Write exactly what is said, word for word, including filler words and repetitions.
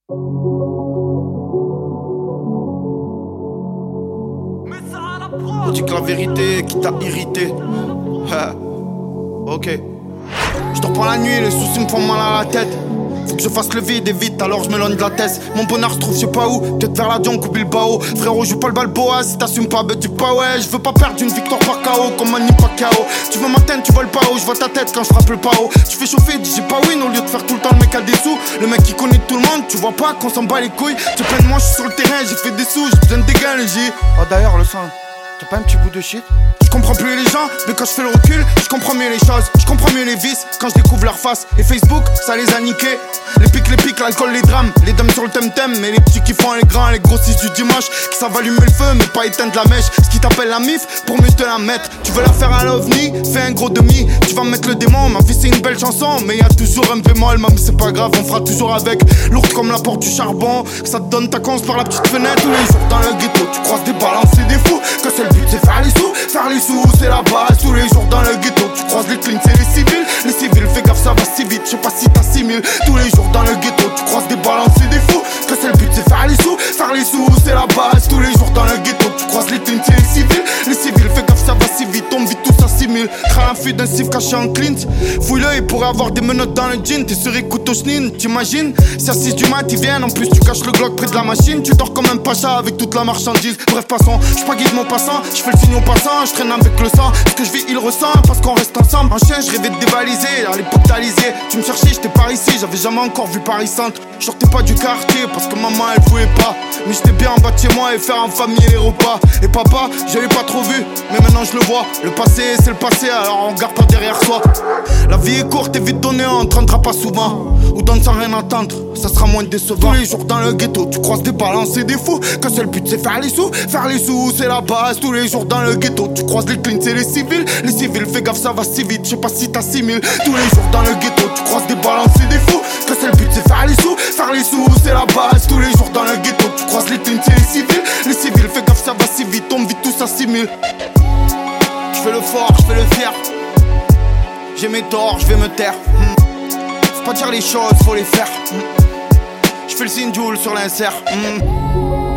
On dit que la vérité qui t'a irrité. Ok. Je dors pas la nuit, les soucis me font mal à la tête. Faut que je fasse le vide et vite, alors je m'éloigne de la tête. Mon bonheur se trouve je sais pas où, peut-être vers la Dion ou Bilbao. Frérot, je joue pas le balboa, si t'assumes pas, bah dis pas ouais. Je veux pas perdre une victoire par K O, comme Manny Pacquiao. Tu veux ma tête, tu vois le pao, je vois ta tête quand je frappe le pao. Tu fais chauffer, dis j'ai pas win au lieu de faire tout le temps le mec à des sous. Le mec qui connaît tout le monde, tu vois pas qu'on s'en bat les couilles. Tu plein de moi, je suis sur le terrain, j'ai fait des sous, j'ai besoin de dégâts léger. Oh d'ailleurs le sang, t'as pas un petit bout de shit? Je comprends plus les gens, mais quand je fais le recul, je comprends mieux les choses, je comprends mieux les vices quand je découvre leur face. Et Facebook, ça les a niqués. Les pics, les pics, l'alcool, les drames, les dames sur le temtem. Mais les petits qui font les grands, les grossistes du dimanche, qui savent allumer le feu, mais pas éteindre la mèche. Ce qui t'appelle la mif, pour mieux te la mettre. Tu veux la faire à l'ovni, fais un gros demi. Tu vas mettre le démon, ma vie c'est une belle chanson. Mais y a toujours un bémol, même c'est pas grave, on fera toujours avec. Lourde comme la porte du charbon, que ça te donne ta conce par la petite fenêtre. Tous les jours dans le ghetto, tu croises des balances et des fous. Que c'est le but, c'est faire les sous, faire les sous, c'est la base. Tous les jours dans le ghetto, tu croises les cleans, c'est les civils. Les civils, fais gaffe, ça va si vite, je sais pas si t'assimiles. Tous les jours dans le ghetto, tu croises des balances et des fous. Que c'est le but, c'est faire les sous, faire les sous, c'est la base. Tous les jours dans le ghetto, tu croises les cleans, c'est les civils. Les civils, fais gaffe, ça va si vite, on vit tous assimile. Crains la fuite d'un cif caché en clint. Fouille-le, il pourrait avoir des menottes dans le jean. T'es sur couteau chenine, t'imagines? Si à six du mat, ils viennent, en plus tu caches le Glock près de la machine. Tu dors comme un pacha avec toute la marchandise. Bref, passons, j'suis pas guide mon passant, j'fais le signe au passant, j'traîne avec le sang. Ce que je vis, il ressent, parce qu'on reste ensemble. En chien, je rêvais de dévaliser, à l'époque d'Alizé. Tu me cherchais, j'étais par ici, j'avais jamais encore vu Paris Centre. Je sortais pas du quartier, parce que maman elle voulait pas. Mais j'étais bien en bas de chez moi et faire en famille les repas. Et papa, je l'ai pas trop vu, mais maintenant je le vois. Le passé, c'est le passé, alors on garde pas derrière soi. La vie est courte et vite donnée, on t'entendra pas souvent. Ou donne sans rien attendre, ça sera moins décevant. Tous les jours dans le ghetto, tu croises des balances et des fous. Que c'est le but, c'est faire les sous, faire les sous, c'est la base. Tous les jours dans le ghetto, tu croises les cleans, c'est les civils. Les civils, fais gaffe, ça va si vite, je sais pas si t'assimiles. Tous les jours dans le ghetto, tu croises des balances et des fous. Que c'est le but, c'est faire les sous, faire les sous, c'est la base. Tous les jours dans le ghetto, tu croises les cleans, c'est les civils. Les civils, fais gaffe, ça va si vite, on vit tous assimile. Je fais le fort, je fais le fier. J'ai mes torts, je vais me taire. hmm. Faut pas dire les choses, faut les faire. hmm. Je fais le signe Joule sur l'insert. hmm.